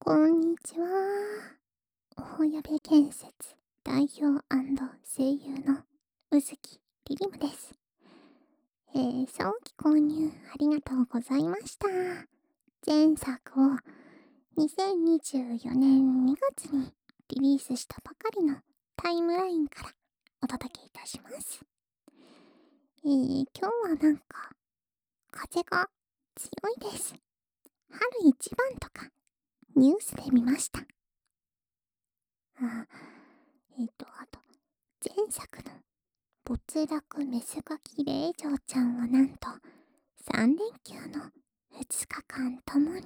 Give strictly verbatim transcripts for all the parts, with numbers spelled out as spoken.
こんにちは。大矢部建設代表声優の宇月リリムです。えー、早期購入ありがとうございました。前作をにせんにじゅうよねんにがつにリリースしたばかりのタイムラインからお届けいたします。えー、今日はなんか風が強いです。春一番とかニュースで見ました。あえっ、ー、と、あと、前作の没落メスガキ令嬢ちゃんはなんとさんれんきゅうのふつかかんともに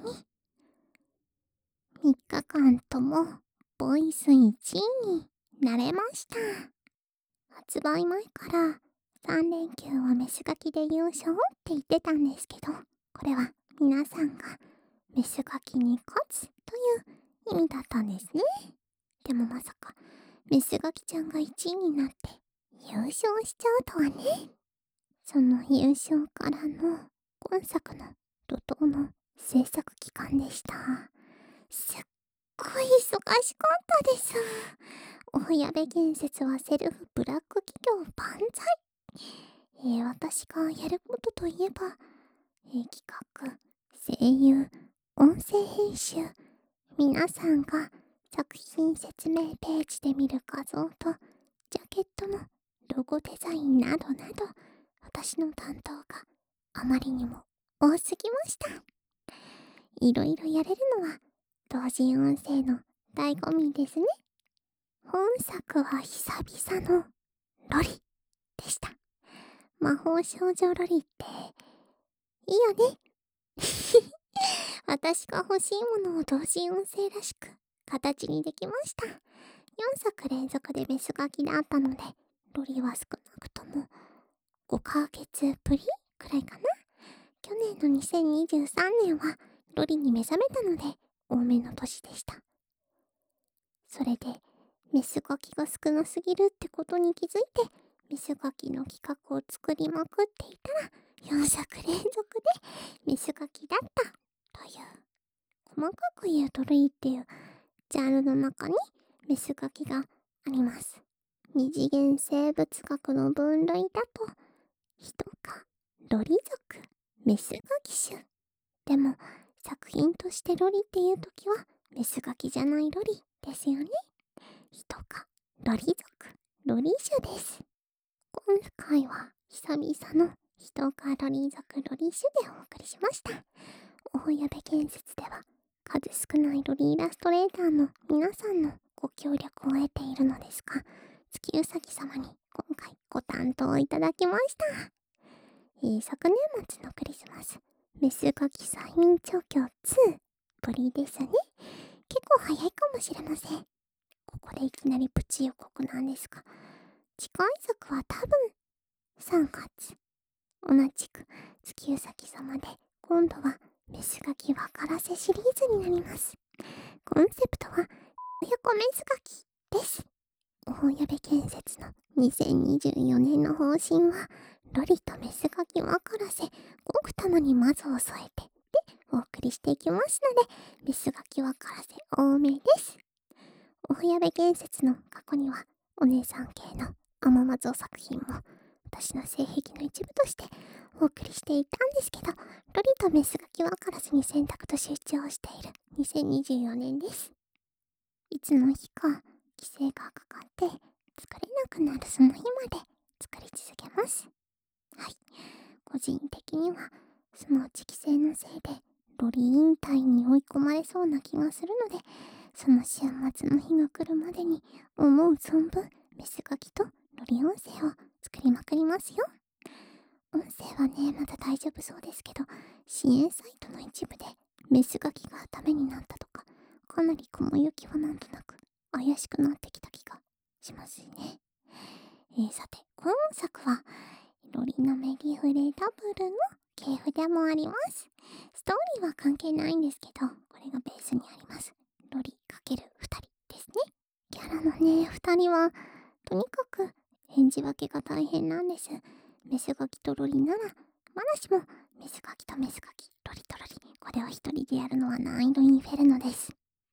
みっかかんともボイスいちいになれました。発売前からさんれんきゅうはメスガキで優勝って言ってたんですけど、これは皆さんがメスガキに勝つという意味だったんですね。でもまさかメスガキちゃんがいちいになって優勝しちゃうとはね。その優勝からの今作の怒涛の制作期間でした。すっごい忙しかったです。大矢部建設はセルフブラック企業万歳。えー、私がやることといえば、えー、企画、声優、音声編集、皆さんが作品説明ページで見る画像とジャケットのロゴデザインなどなど、私の担当があまりにも多すぎました。いろいろやれるのは同人音声の醍醐味ですね。本作は久々のロリでした。魔法少女ロリっていいよね。私が欲しいものを同人音声らしく形にできました。よんさく連続でメスガキであったので、ロリは少なくともごかげつぶりくらいかな。去年のにせんにじゅうさんねんはロリに目覚めたので多めの年でした。それでメスガキが少なすぎるってことに気づいて、メスガキの企画を作りまくっていたらよんさく連続でメスガキだったという、細かく言うとロリっていうジャンルの中にメスガキがあります。二次元生物学の分類だと人かロリ族、メスガキ種。でも作品としてロリっていうときはメスガキじゃないロリですよね。人かロリ族、ロリ種です。今回は久々の人かロリ族、ロリ種でお送りしました。大矢部建設では数少ないロリイラストレーターの皆さんのご協力を得ているのですが、月うさぎ様に今回ご担当いただきました。えー、昨年末のクリスマス、メスガキ催眠調教ツーぶりですね。結構早いかもしれません。ここでいきなりプチ予告なんですが、次回作は多分さんがつ、同じく月うさぎ様で、今度はメスガキ分からせシリーズになります。コンセプトは親子メスガキです。大矢部建設のにせんにじゅうよねんの方針はロリとメスガキ分からせ、ごくたまにマゾを添えてでお送りしていきますので、メスガキ分からせ多めです。大矢部建設の過去にはお姉さん系のアママゾ作品も私の性癖の一部としてお送りしていたんですけど、ロリとメスガキ分からせに選択と集中をしているにせんにじゅうよねんです。いつの日か規制がかかって作れなくなるその日まで作り続けます。はい。個人的にはそのうち規制のせいでロリ引退に追い込まれそうな気がするので、その週末の日が来るまでに思う存分メスガキとロリ音声を作りまくりますよ。音声はね、まだ大丈夫そうですけど、支援サイトの一部でメスガキがダメになったとか、かなり雲行きはなんとなく怪しくなってきた気がしますね。えー、さて、今作はロリのメギフレダブルの系譜でもあります。ストーリーは関係ないんですけど、これがベースにあります。ロリ×ふたりですね。キャラのね、ふたりはとにかく演じ分けが大変なんです。メスガキとロリならまだしも、メスガキとメスガキ、ロリとロリ、これを一人でやるのは難易度インフェルノです。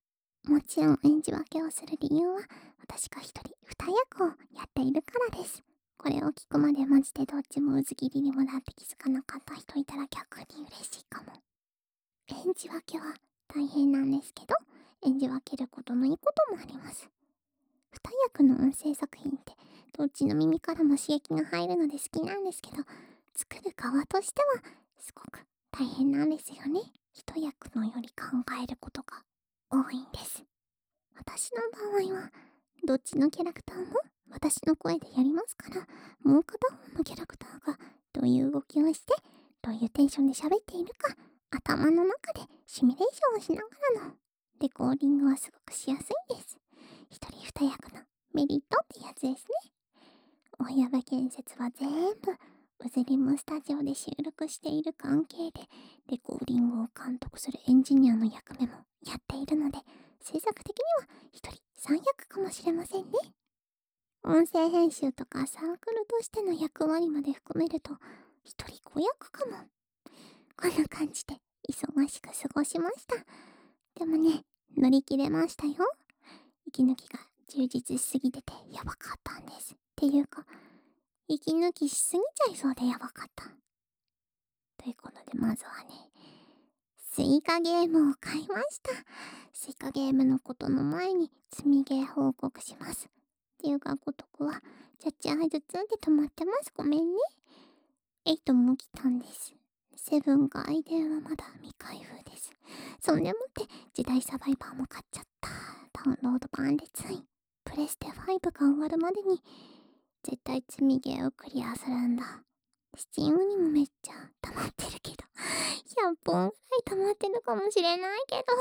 もちろん演じ分けをする理由は、私が一人二役をやっているからです。これを聞くまでマジでどっちもうず切りにもなって気づかなかった人いたら逆に嬉しいかも。演じ分けは大変なんですけど、演じ分けることのいいこともあります。二役の音声作品ってどっちの耳からも刺激が入るので好きなんですけど、作る側としてはすごく大変なんですよね。一役のより考えることが多いんです。私の場合はどっちのキャラクターも私の声でやりますから、もう片方のキャラクターがどういう動きをしてどういうテンションで喋っているか、頭の中でシミュレーションをしながらのレコーディングはすごくしやすいんです。一人二役のメリットってやつですね。大山建設は全部ウズリムスタジオで収録している関係で、レコーディングを監督するエンジニアの役目もやっているので、制作的には一人三役かもしれませんね。音声編集とかサークルとしての役割まで含めると一人五役かも。こんな感じで忙しく過ごしました。でもね、乗り切れましたよ。息抜きが充実しすぎててやばかったんです。っていうか、息抜きしすぎちゃいそうでやばかった。ということで、まずはね、スイカゲームを買いました。スイカゲームのことの前に積みゲー報告します。っていうか、ごとくはジャッジアイズツーで止まってます。ごめんね。エイトも来たんです。セブンがアイデアはまだ未開封です。そんでもって時代サバイバーも買っちゃった。ダウンロード版でついプレステファイブが終わるまでに絶対積みゲーをクリアするんだ。スチームにもめっちゃ溜まってるけど、ひゃっぽんぐらい溜まってるかもしれないけど。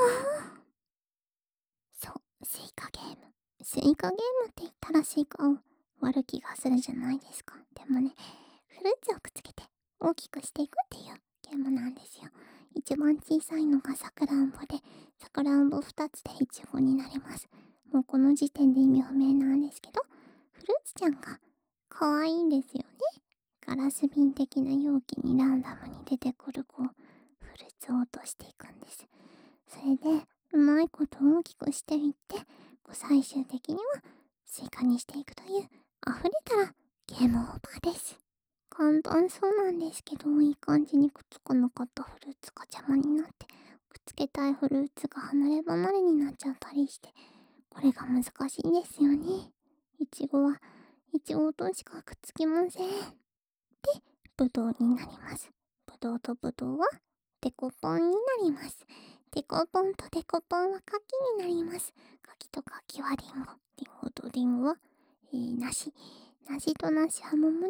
そう、スイカゲーム。スイカゲームって言ったらスイカを割る気がするじゃないですか。でもね、フルーツをくっつけて大きくしていくっていうゲームなんですよ。一番小さいのがさくらんぼで、さくらんぼふたつでイチゴになります。もうこの時点で意味不明なんですけど、フルーツちゃんが可愛いんですよね。ガラス瓶的な容器にランダムに出てくるこうフルーツを落としていくんです。それでうまいこと大きくしていってこう最終的にはスイカにしていくという、溢れたらゲームオーバーです。簡単そうなんですけど、いい感じにくっつかなかったフルーツが邪魔になって、くっつけたいフルーツが離れ離れになっちゃったりして、これが難しいんですよね。いちごはいちごとしかくっつきません。で、ぶどうになります。ぶどうとぶどうはデコポンになります。デコポンとデコポンは柿になります。柿と柿はリンゴ。リンゴとリンゴは、えー、梨。梨と梨は桃になって、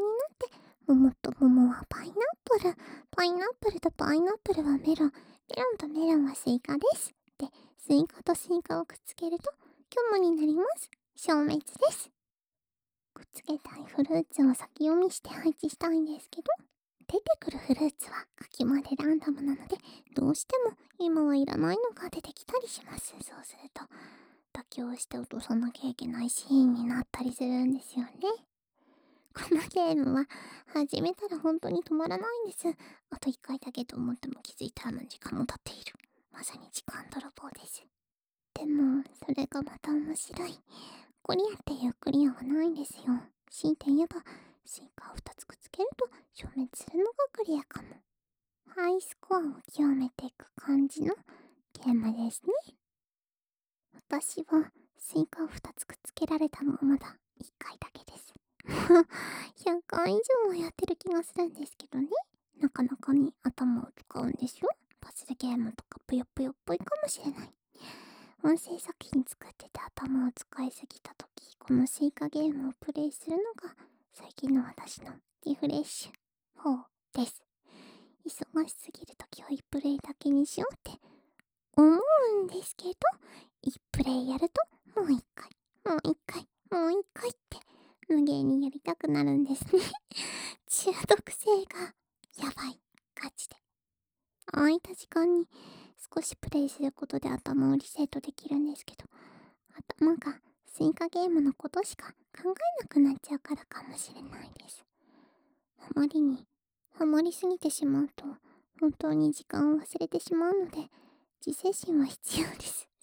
桃と桃はパイナップル。パイナップルとパイナップルはメロン。メロンとメロンはスイカです。で、スイカとスイカをくっつけると虚無になります。消滅です。くっつけたいフルーツを先読みして配置したいんですけど、出てくるフルーツは柿までランダムなので、どうしても今はいらないのが出てきたりします。そうすると妥協して落とさなきゃいけないシーンになったりするんですよね。このゲームは始めたら本当に止まらないんです。あといっかいだけと思っても気づいたら何時間も経っている。まさに時間泥棒です。でもそれがまた面白い。クリアっていうクリアはないんですよ。強いて言えばスイカをふたつくっつけると消滅するのがクリアかも。ハイスコアを極めていく感じのゲームですね。私はスイカをふたつくっつけられたのはまだいっかいだけです。ひゃっかい以上はやってる気がするんですけどね。なかなかに頭を使うんですよ。パズルゲームとかぷよぷよっぽいかもしれない。音声作品作ってて頭を使いすぎた時、このスイカゲームをプレイするのが最近の私のリフレッシュ法です。忙しすぎる時はいちプレイだけにしようって思うんですけど、いちプレイやるともういっかい、もういっかい、もういっかいって無限にやりたくなるんですね。中毒性がやばいガチで。空いた時間に少しプレイすることで頭をリセットできるんですけど、頭がスイカゲームのことしか考えなくなっちゃうからかもしれないです。あまりにハマりすぎてしまうと本当に時間を忘れてしまうので、自制心は必要です。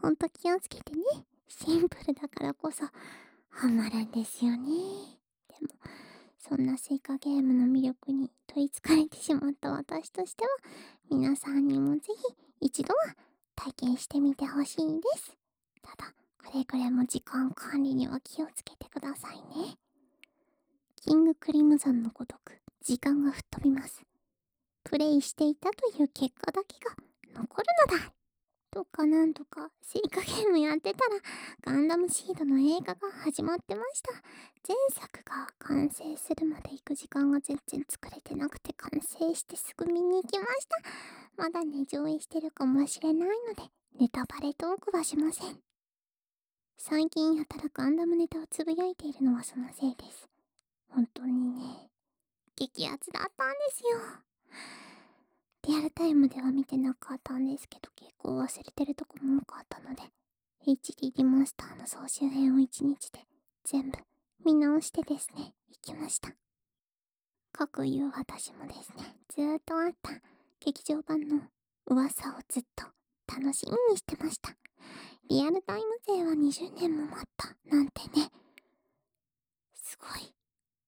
ほんと気をつけてね。シンプルだからこそハマるんですよね。でもそんなスイカゲームの魅力に取りつかれてしまった私としては、皆さんにもぜひ一度は体験してみてほしいです。ただくれぐれも時間管理には気をつけてくださいね。キングクリムゾンのごとく時間が吹っ飛びます。プレイしていたという結果だけが残るのだとかなんとか、スイカゲームやってたらガンダムシードの映画が始まってました。前作が完成するまで行く時間が全然作れてなくて、完成してすぐ見に行きました。まだね、上映してるかもしれないのでネタバレトークはしません。最近やたらガンダムネタをつぶやいているのはそのせいです。本当にね、激アツだったんですよ。リアルタイムでは見てなかったんですけど、結構忘れてるとこも多かったので、エイチディー リマスターの総集編をいちにちで全部見直してですね、行きました。かくいう私もですね、ずーっとあった劇場版の噂をずっと楽しみにしてました。リアルタイム勢はにじゅうねんも待ったなんてね、すごい。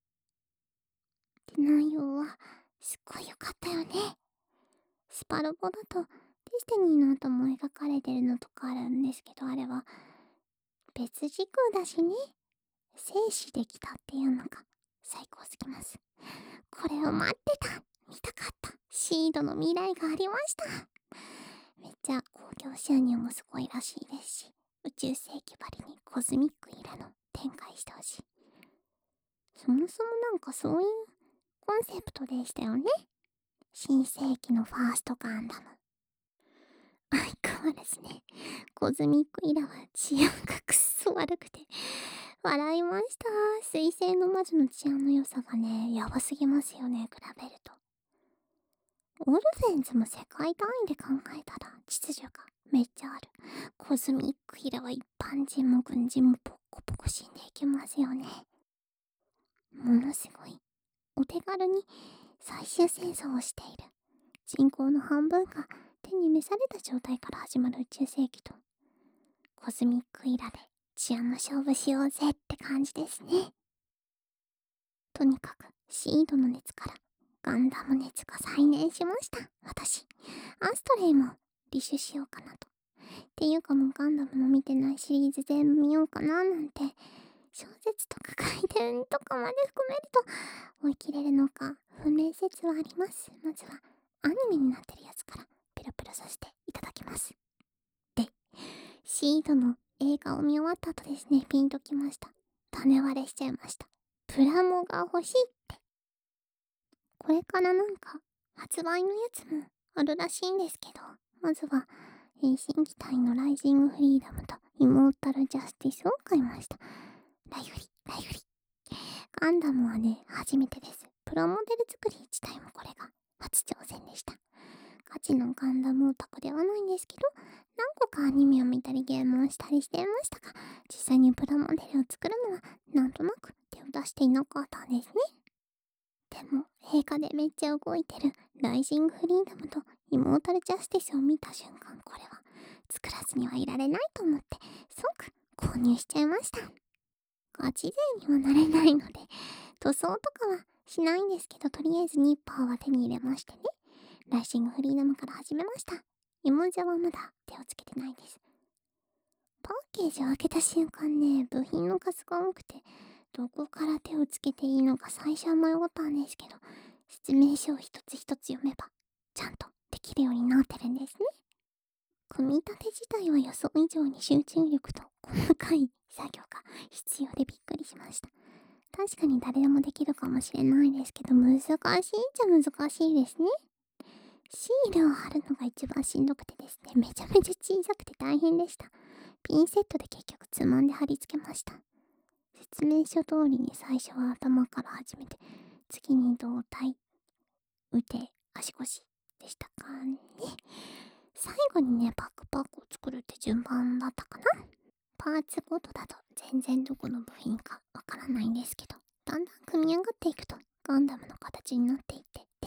で、内容はすっごい良かったよね。スパロボだとディスティニーの後も描かれてるのとかあるんですけど、あれは別時空だしね、静止できたっていうのが最高すぎます。これを待ってた、見たかった、シードの未来がありました。めっちゃ興行収入もすごいらしいですし、宇宙世紀ばりにコズミックイラの展開してほしい。そもそもなんかそういうコンセプトでしたよね。新世紀のファーストガンダム。相変わらずね、コズミックイラは治安がくっそ悪くて笑いました。水星の魔女の治安の良さがね、やばすぎますよね、比べると。オルフェンズも世界単位で考えたら秩序がめっちゃある。コズミックイラは一般人も軍人もポッコポコ死んでいきますよね。ものすごいお手軽に最終戦争をしている。人口の半分が手に召された状態から始まる宇宙世紀と、コズミックイラで治安の勝負しようぜって感じですね。とにかくシードの熱からガンダム熱が再燃しました。私アストレイも履修しようかなと。っていうかもうガンダムの見てないシリーズ全部見ようかななんて、小説とか書いてるとかまで含めると追い切れるのか不明説はあります。まずはアニメになってるやつからペロペロさせていただきます。で、シードの映画を見終わった後ですね、ピンときました。種割れしちゃいました。プラモが欲しいって。これからなんか発売のやつもあるらしいんですけど、まずは新機体のライジングフリーダムとイモータルジャスティスを買いました。ライフリ、ライフリ。ガンダムはね、初めてです。プラモデル作り自体もこれが初挑戦でした。ガチのガンダムオタクではないんですけど、何個かアニメを見たりゲームをしたりしていましたが、実際にプラモデルを作るのはなんとなく手を出していなかったんですね。でも映画でめっちゃ動いてるライジングフリーダムとイモータルジャスティスを見た瞬間、これは作らずにはいられないと思って即購入しちゃいました。ガチ勢にはなれないので塗装とかはしないんですけど、とりあえずニッパーは手に入れましてね、ライジングフリーダムから始めました。イモジャはまだ手をつけてないです。パッケージを開けた瞬間ね、部品の数が多くてどこから手をつけていいのか最初は迷ったんですけど、説明書を一つ一つ読めばちゃんとできるようになってるんですね。組み立て自体は予想以上に集中力と細かい作業が必要でびっくりしました。確かに誰でもできるかもしれないですけど、難しいっちゃ難しいですね。シールを貼るのが一番しんどくてですね、めちゃめちゃ小さくて大変でした。ピンセットで結局つまんで貼り付けました。説明書通りに最初は頭から始めて、次に胴体、腕、足腰でしたかね。最後にね、バックパックを作るって順番だったかな。パーツごとだと全然どこの部品かわからないんですけど、だんだん組み上がっていくとガンダムの形になっていって、手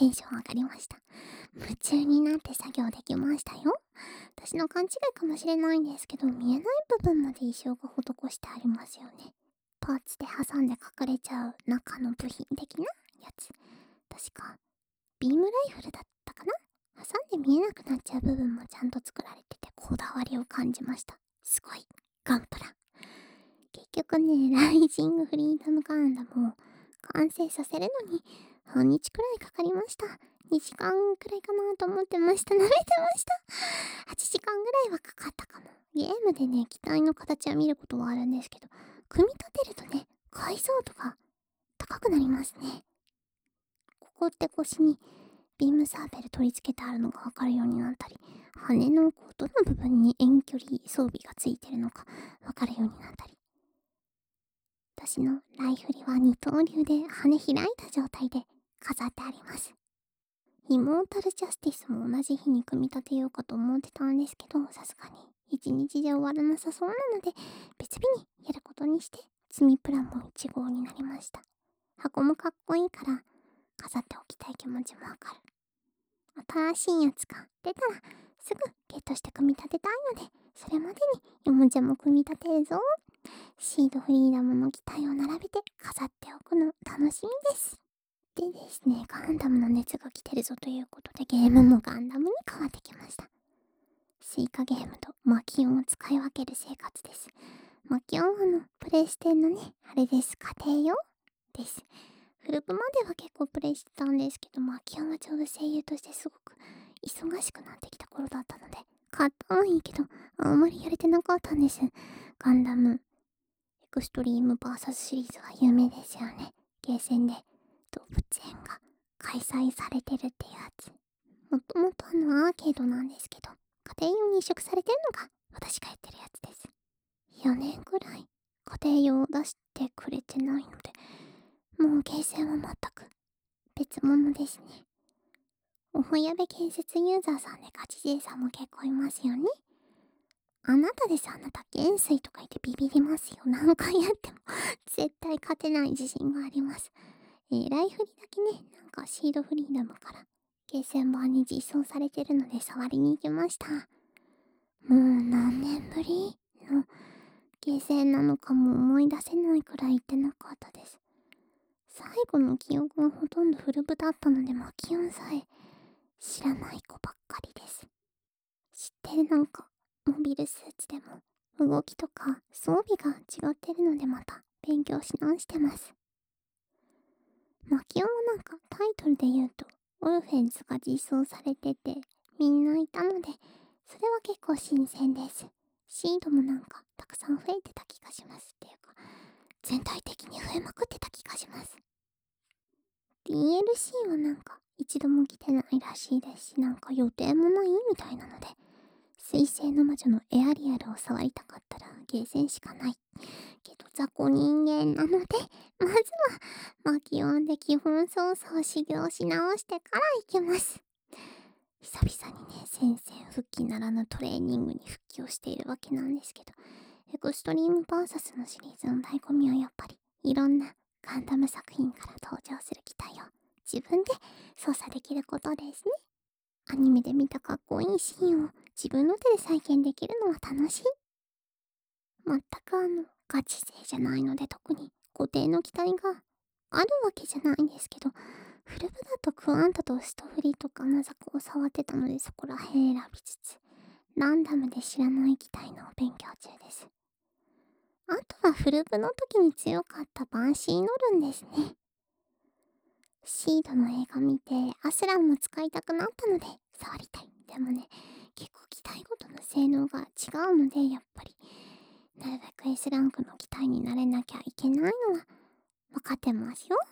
テンション上がりました。夢中になって作業できましたよ。私の勘違いかもしれないんですけど、見えない部分まで衣装が施してありますよね。パーツで挟んで隠れちゃう中の部品的なやつ。確かビームライフルだったかな。挟んで見えなくなっちゃう部分もちゃんと作られてて、こだわりを感じました。すごいガンプラ。結局ね、ライジングフリーダムガンダムを完成させるのに半日くらいかかりました。にじかんくらいかなと思ってました。慣れてました。はちじかんぐらいはかかったかも。ゲームでね、機体の形は見ることはあるんですけど、組み立てるとね、解像度が高くなりますね。ここって腰にビームサーベル取り付けてあるのがわかるようになったり、羽のこうどの部分に遠距離装備がついてるのかわかるようになったり、私のライフルは二刀流で羽開いた状態で飾ってあります。イモータルジャスティスも同じ日に組み立てようかと思ってたんですけど、さすがに一日で終わらなさそうなので別日にやることにして、積みプランもいち号になりました。箱もかっこいいから飾っておきたい気持ちもわかる。新しいやつが出たらすぐゲットして組み立てたいので、それまでによもちゃも組み立てるぞ。シードフリーダムの機体を並べて飾っておくの楽しみです。でですね、ガンダムの熱が来てるぞということで、ゲームもガンダムに変わってきました。スイカゲームとマキオンを使い分ける生活です。マキオンはあのプレイしてんのね、あれです。家庭用です。フルプまでは結構プレイしてたんですけど、マキオンはちょうど声優としてすごく忙しくなってきた頃だったので、買ったはいいけどあんまりやれてなかったんです。ガンダムエクストリーム ブイエス シリーズは有名ですよね。ゲーセンで動物園が開催されてるっていうやつ。もともとあのアーケードなんですけど、家庭用に移植されてるのが私がやってるやつです。よねんくらい家庭用を出してくれてないので、もうゲーセンは全く別物ですね。おほやべ建設ユーザーさんでガチ勢さんも結構いますよね。あなたです、あなた。元帥とか言ってビビりますよ。何回やっても絶対勝てない自信があります。えー、ライフリだけね、なんかシードフリーダムからゲーセン版に実装されてるので触りに行きました。もう何年ぶりのゲーセンなのかも思い出せないくらい行ってなかったです。最後の記憶はほとんどフルブだったので、マキオンさえ知らない子ばっかりです。知ってる、なんかモビルスーツでも動きとか装備が違ってるので、また勉強し直してます。マキオンはなんかタイトルで言うとオルフェンズが実装されててみんないたので、それは結構新鮮です。シードもなんかたくさん増えてた気がしますっていうか、全体的に増えまくってた気がします。 ディーエルシー はなんか一度も来てないらしいですし、なんか予定もないみたいなので、水星の魔女のエアリアルを触りたかったらゲーセンしかないけど、雑魚人間なので、まずはマキオンで基本操作を修行し直してから行きます。久々にね、戦線復帰ならぬトレーニングに復帰をしているわけなんですけど、エクストリーム ブイエス のシリーズの醍醐味はやっぱりいろんなガンダム作品から登場する機体を自分で操作できることですね。アニメで見たかっこいいシーンを自分の手で再現できるのは楽しい。全くあのガチ勢じゃないので、特に固定の機体があるわけじゃないんですけど、フルブだとクワンタとストフリとかナザコを触ってたので、そこら辺選びつつランダムで知らない機体の勉強中です。あとはフルブの時に強かったバンシーノルンですね。シードの映画見てアスランも使いたくなったので触りたい。でもね、結構機体ごとの性能が違うので、やっぱりなるべく S ランクの機体になれなきゃいけないのは分かってますよ。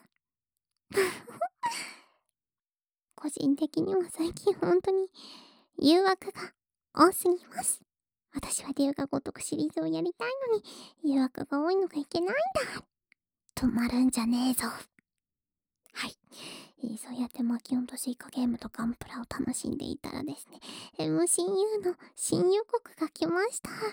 個人的には最近本当に誘惑が多すぎます。私は龍が如くシリーズをやりたいのに誘惑が多いのがいけないんだ。止まるんじゃねえぞ。はい、えー、そうやってマキオンとシイカゲームとガンプラを楽しんでいたらですね、えー、もう親友の新予告が来ました。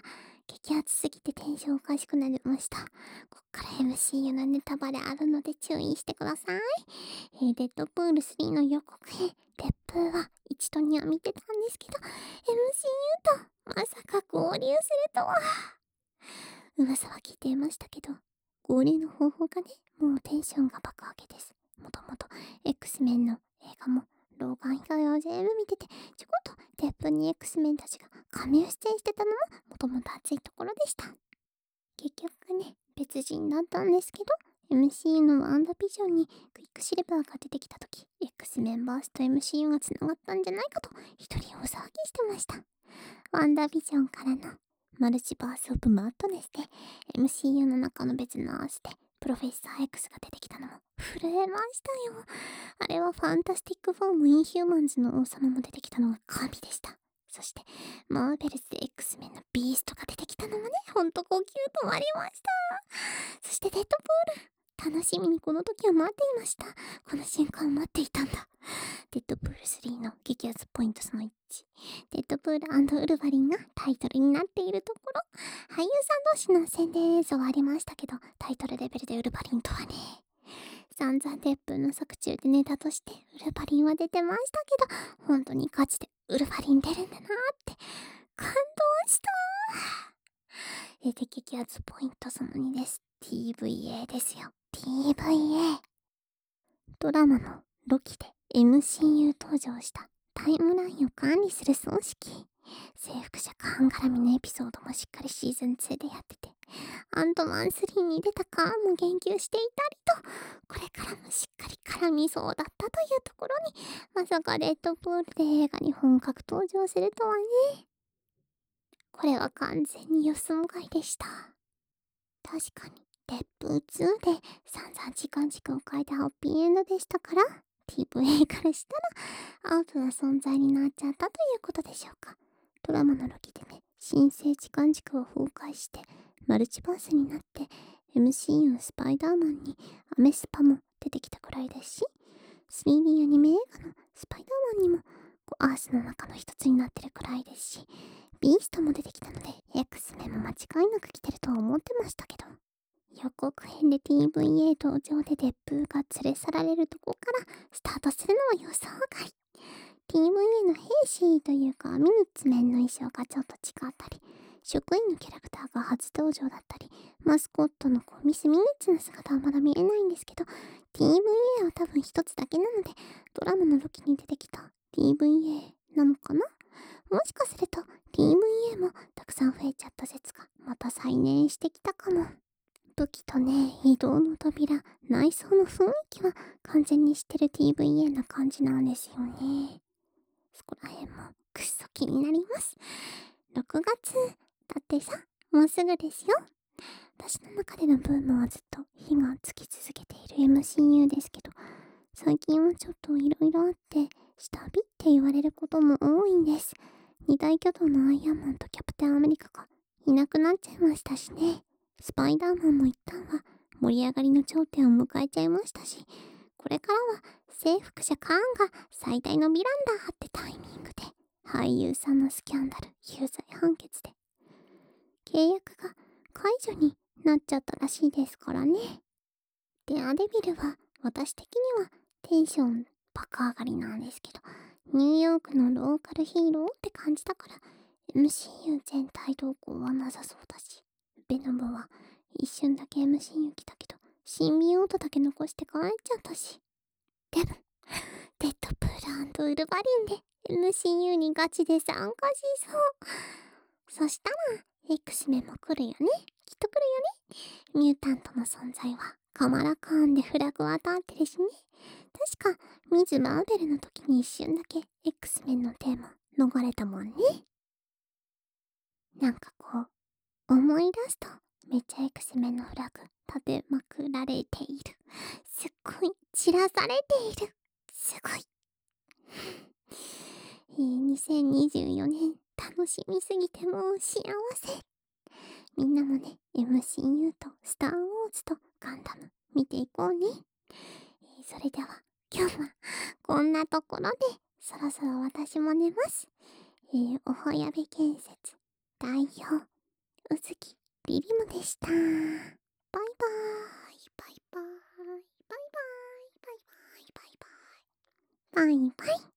激アツすぎてテンションおかしくなりました。こっから エムシーユー のネタバレあるので注意してください。えー、デッドプールスリーの予告編、烈風は一度には見てたんですけど、エムシーユー とまさか合流するとは。噂は聞いていましたけど、合流の方法がね、もうテンションが爆上げです。もともと X メンの映画もローガン以外は全部見てて、ちょこっと鉄粉に X メンたちが仮面出演してたのももともと熱いところでした。結局ね、別人だったんですけど、エムシーユー のワンダービジョンにクイックシルバーが出てきた時、X メンバースと エムシーユー が繋がったんじゃないかと一人大騒ぎしてました。ワンダービジョンからのマルチバースオブマッドネスで エムシーユー の中の別の合わせてプロフェッサー X が出てきたのも震えましたよ。あれはファンタスティックフォームインヒューマンズの王様も出てきたのが神でした。そしてマーベルズで X メンのビーストが出てきたのもね、ほんと呼吸止まりました。そしてデッドプール、楽しみにこの時を待っていました。この瞬間を待っていたんだ。デッドプールスリーの激アツポイントそのいち、デッドプールウルヴァリンがタイトルになっているところ、俳優さん同士の宣伝映像はありましたけど、タイトルレベルでウルヴァリンとはね。散々デップの作中でネタとしてウルヴァリンは出てましたけど、本当にガチでウルヴァリン出るんだなーって感動した。えで激アツポイントそのにです。 ティーブイエー ですよ。 ティーブイエー ドラマのロキで エムシーユー 登場したタイムラインを管理する組織。征服者カーン絡みのエピソードもしっかりシーズンツーでやってて、アントマンスリーに出たカーンも言及していたりと、これからもしっかり絡みそうだったというところに、まさかレッドプールで映画に本格登場するとはね。これは完全に予想外でした。確かにレップツーで散々時間軸を変えたハッピーエンドでしたから、 ティーブイエー からしたらアウトな存在になっちゃったということでしょうか。ドラマのロキでね、新生時間軸を崩壊してマルチバースになって エムシーユー スパイダーマンにアメスパも出てきたくらいですし、 スリーディー アニメ映画のスパイダーマンにもアースの中の一つになってるくらいですし、ビーストも出てきたので X メンも間違いなく来てるとは思ってましたけど、予告編で ティーブイエー 登場でデップーが連れ去られるとこからスタートするのは予想外。 ティーブイエー の兵士というかミニッツメンの衣装がちょっと違ったり、職員のキャラクターが初登場だったり、マスコットのこうミスミニッツの姿はまだ見えないんですけど、 ティーブイエー は多分一つだけなので、ドラマのロキに出てきた ティーブイエー なのかな。もしかすると ティーブイエー もたくさん増えちゃった説がまた再燃してきたかも。武器とね、移動の扉、内装の雰囲気は完全に知ってる ティーブイエー な感じなんですよね。そこら辺もくっそ気になります。ろくがつだってさ、もうすぐですよ。私の中でのブームはずっと火がつき続けている エムシーユー ですけど、最近はちょっといろいろあって下火って言われることも多いんです。二大巨頭のアイアンマンとキャプテンアメリカがいなくなっちゃいましたしね。スパイダーマンも一旦は盛り上がりの頂点を迎えちゃいましたし、これからは征服者カーンが最大のヴィランだってタイミングで、俳優さんのスキャンダル有罪判決で契約が解除になっちゃったらしいですからね。デアデビルは私的にはテンション爆上がりなんですけど、ニューヨークのローカルヒーローって感じだから エムシーユー 全体動向はなさそうだし、ベノムは一瞬だけ エムシーユー 来たけどシンビオートだけ残して帰っちゃったし、でもデッドプールウルヴァリンで エムシーユー にガチで参加しそう。そしたら X メンも来るよね。きっと来るよね。ミュータントの存在はカマラカーンでフラグは当たってるしね。確かミズ・マーベルの時に一瞬だけ X メンのテーマ逃れたもんね。なんかこう思い出すとめっちゃ X メンのフラグ立てまくられている。すっごい散らされている。すごい。えー、にせんにじゅうよねん楽しみすぎてもう幸せ。みんなもね エムシーユー とスター・ウォーズとガンダム見ていこうね。えー、それでは今日はこんなところでそろそろ私も寝ます。えー、おほやべ建設代表うずきリリムでした。バイバーイ、バイバーイ、バイバーイ、バイバーイ、バイバーイ、バイバーイ。バイバイ。